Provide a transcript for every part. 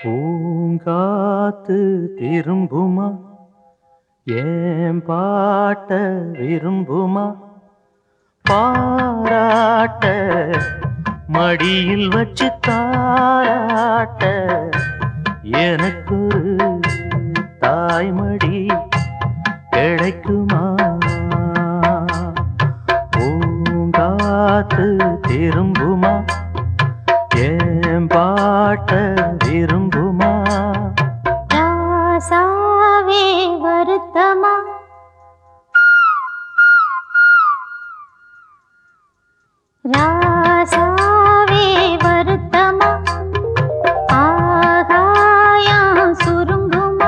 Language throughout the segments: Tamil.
பூங்காத்து திரும்புமா ஏன் பாட்ட விரும்புமா பாராட்ட மடியில் வச்சு தாராட்ட எனக்கு தாய்மடி கிடைக்குமா பூங்காத்து திரும்புமா ஏன் பாட்ட விரும்புமா ராசாவே வருத்தமா ராசாவே வருத்தமா ஆகாயம் சுருங்குமா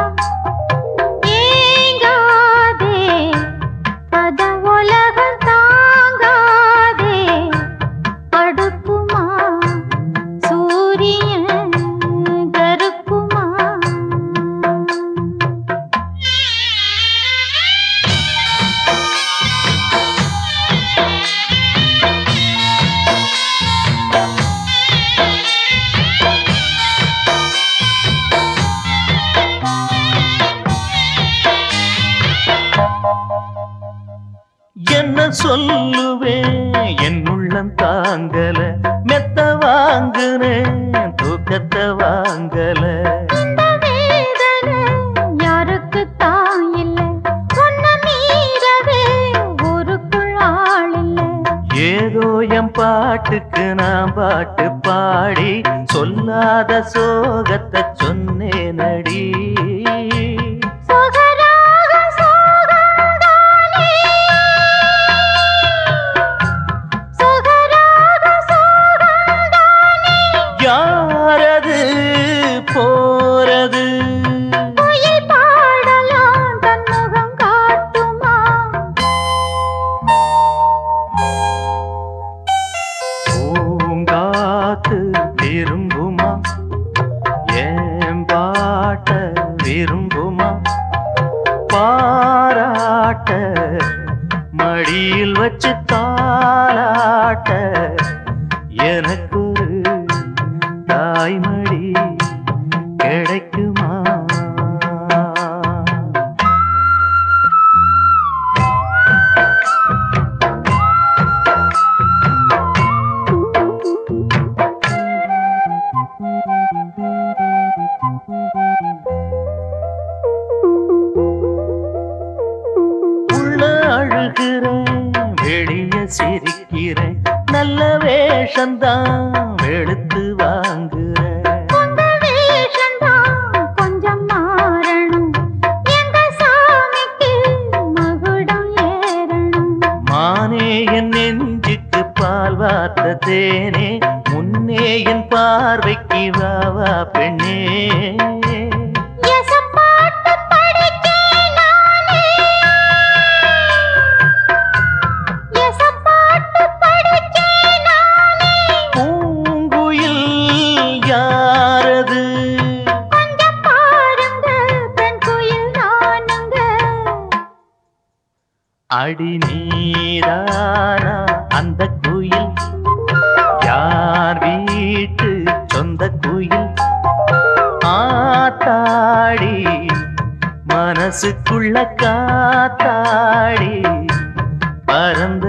ஏங்காதே பத உலகம் தாங்காதே அடுக்குமா சூரியன் கருக்குமா என்ன சொல்லுவேன் என் உள்ளம் தாங்கல மெத்த வாங்குனேன் தூக்கத்தை வாங்கல இந்த வேதனை யாருக்கு தான் இல்லை சொன்ன மீறவே ஊருக்குள் ஆள் இல்லை ஏதோ என் பாட்டுக்கு நான் பாட்டு பாடி சொல்லாத சோகத்தை சொன்னேனடி சொகராக சோகந்தானே சொகராக சோகந்தானே யாரது போறது குயில் பாடலாம் தன் முகம் காட்டுமா பூங்காத்து திரும்புமா ஏன் பாட்ட விரும்புமா பாராட்ட மடியில் வச்சு தாளாட்ட எனக்கு தாய்மடி கிடைக்குமா உள்ள அழுகிறேன் வெளிய சிரிக்கிறேன் நல்ல வேஷந்தான் வெளுத்து வாங்குறேன் உங்க வேஷந்தான் கொஞ்சம் மாறணும் எங்க சாமிக்கு மகுடம் ஏறணும் மானே என் நெஞ்சுக்கு பால் வார்த்த தேனே முன்னே என் பார்வைக்கு வாவா பெண்ணே எசப்பாட்டு படிக்கேன் நானே எசப்பாட்டு படிக்கேன் நானே பூங்குயில் யாரது கொஞ்சம் பாருங்க பெண் குயில் நானுங்க அடி நீரானா அந்த குயில் யார் வீட்டு சொந்த குயில் ஆத்தாடி மனசுக்குள்ள காத்தாடி பறந்து